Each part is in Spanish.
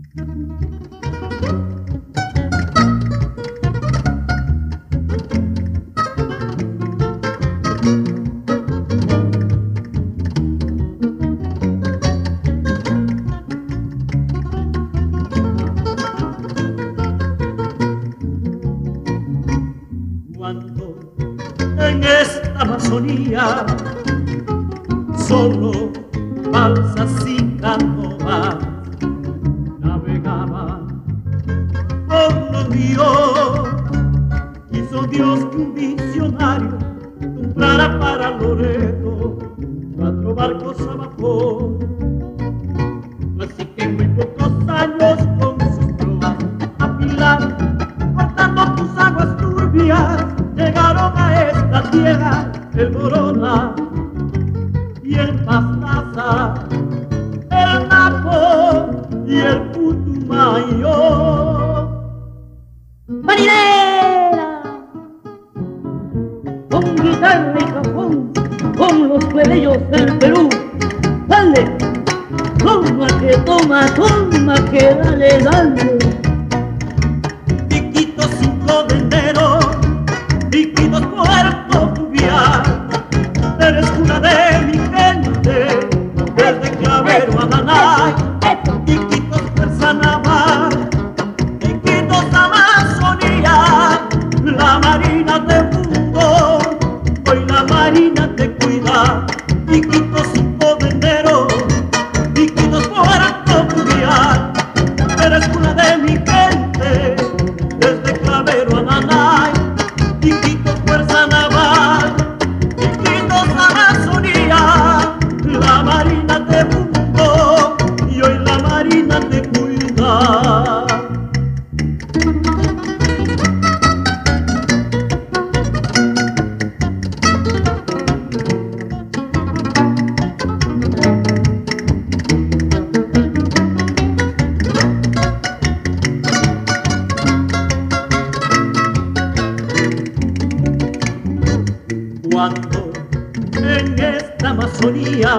Cuando en esta Amazonía solo balsas sin canoas navegaban por los ríos, quiso Dios que un visionario comprara para Loreto 4 barcos a vapor. Así que en muy pocos años con sus proas afiladas, cortando tus aguas turbias, llegaron a esta tierra el Morona y el Pastaza, el Napo y el Putumayo. Marinera, con guitarra y cajón, con los plebeyos del Perú, dale, toma que dale, dale. Iquitos 5 de enero, Iquitos Puerto Fluvial, eres una de mi gente, desde Clavero a Nanay. Iquitos Fuerza Naval, Iquitos Amazonía, la Marina te fundó, hoy la Marina te cuida. Iquitos 5 de enero, Iquitos Puerto Fluvial, eres una de mi gente, desde Clavero a Nanay. Iquitos Fuerza Naval, Iquitos Amazonía, la Marina te fundó y hoy la Marina te cuida. Cuando en esta Amazonía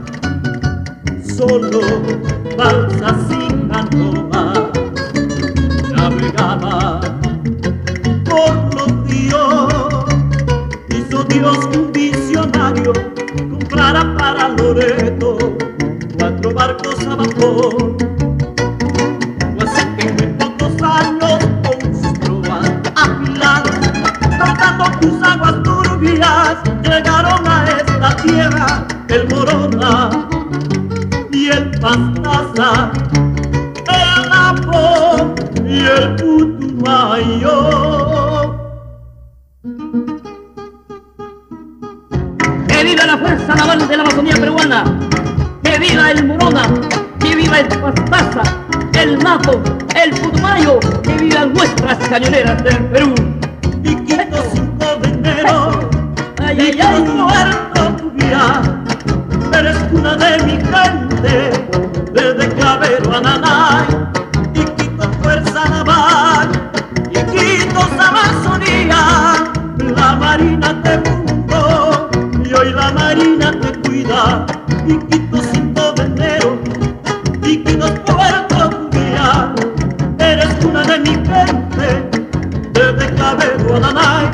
solo balsas sin canoas navegaba por los ríos, hizo Dios que un visionario comprara para Loreto 4 barcos a vapor. Así que en muy pocos años con sus proas afiladas, cortando tus aguas turbias, llegaron a esta tierra el Morona y el Pastaza, el Napo y el Putumayo. ¡Que viva la Fuerza Naval de la Amazonía peruana! ¡Que viva el Morona! ¡Que viva el Pastaza, el Napo, el Putumayo! ¡Que vivan nuestras cañoneras del Perú! Iquitos 5 de enero, ¡Ay, ay, Iquitos ay! Puerto Fluvial, eres una de mi gente, desde Clavero a Nanay. Iquitos Fuerza Naval, Iquitos Amazonía, la Marina te fundó y hoy la Marina te cuida. Iquitos 5 de enero, Iquitos Puerto Fluvial, eres una de mi gente, desde Clavero a Nanay.